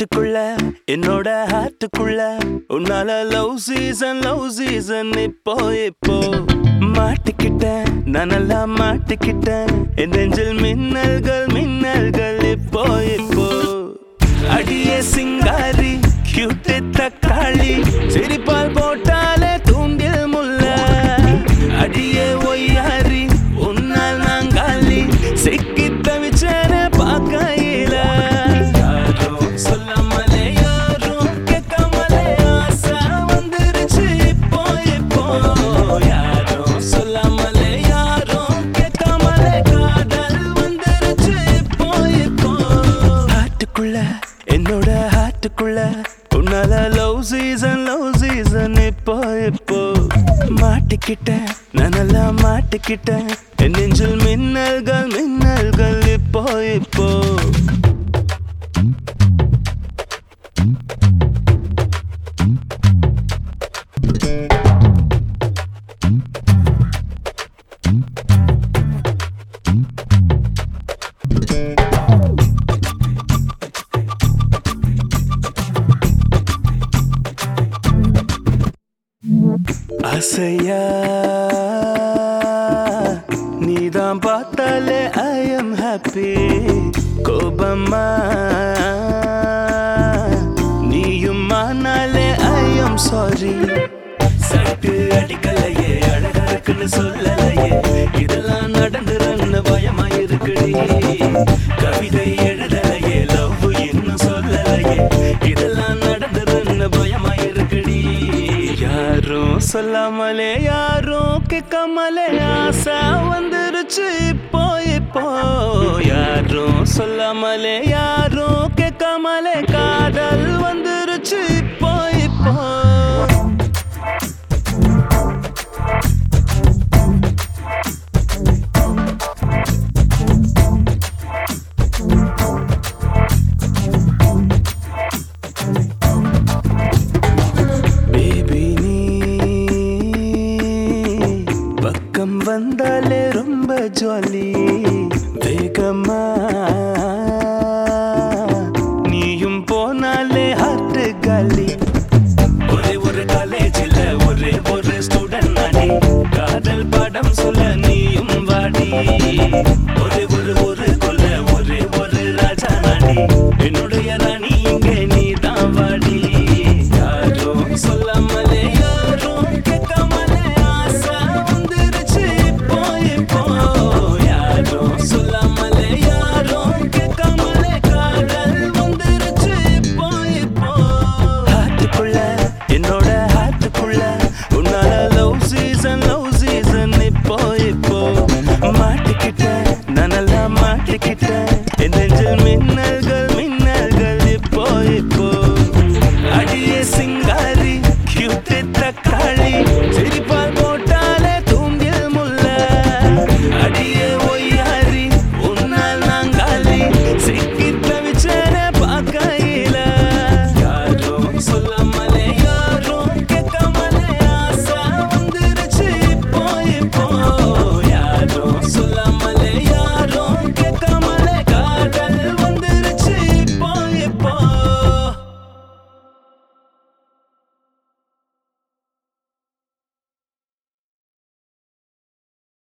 காட்டுக்குள்ள என்னோட ஹார்ட்டுக்குள்ள உன்னால லவ் சீசன் இப்போ இப்போ மாட்டிக்கிட்டேன் நான் நல்லா மாட்டிக்கிட்டேன் என் நெஞ்சில் மின்னல்கள் இப்போ இப்போ அடியே சிங்காரி கியூட் தக்காளி சிரிப்பால் போட்டாலே தூண்டில் முல்ல அடியே ஒய்யாரி உன்னால் நாங்காலி சிக்கி தவிச்சேன பார்க்கையில யாரும் சொல்லாமலே யாரும் கேட்காமலே ஆசை வந்துருச்சு இப்போ இப்போ யாரும் சொல்லாமலே யாரும் கேட்காமலே காதல் வந்துருச்சு இப்போ இப்போ ஹார்ட்டுக்குள்ள என்னோட ஹார்ட்டுக்குள்ள உன்னால லவ் சீசன் இப்போ இப்போ மாட்டிக்கிட்டேன் நான் நல்லா மாட்டிக்கிட்டேன் என் நெஞ்சில் மின்னல்கள் இப்போ இப்போ ஆசையா நீதான் பார்த்தாலே ஐ எம் ஹாப்பி கோபமா நீயும் ஆனாலே ஐ எம் சாரி சட்டு அடிக்கலையே அழகா இருக்குன்னு சொல்லலையே இதெல்லாம் நடந்துறன்னு பயமா இருக்குடி கவிதை எழுதலையே லவ் இன்னும் சொல்லலையே இதெல்லாம் நடந்துறன்னு பயமா இருக்குடி யாரும் சொல்லாமலே யாரும் கேட்காமலே ஆசை வந்துருச்சு இப்போ இப்போ யாரும் சொல்லாமலே யாரும் கேட்காமலே காதல் வந்துருச்சு இப்போ இப்போ வந்தாலே ரொம்ப ஜாலி வேகமா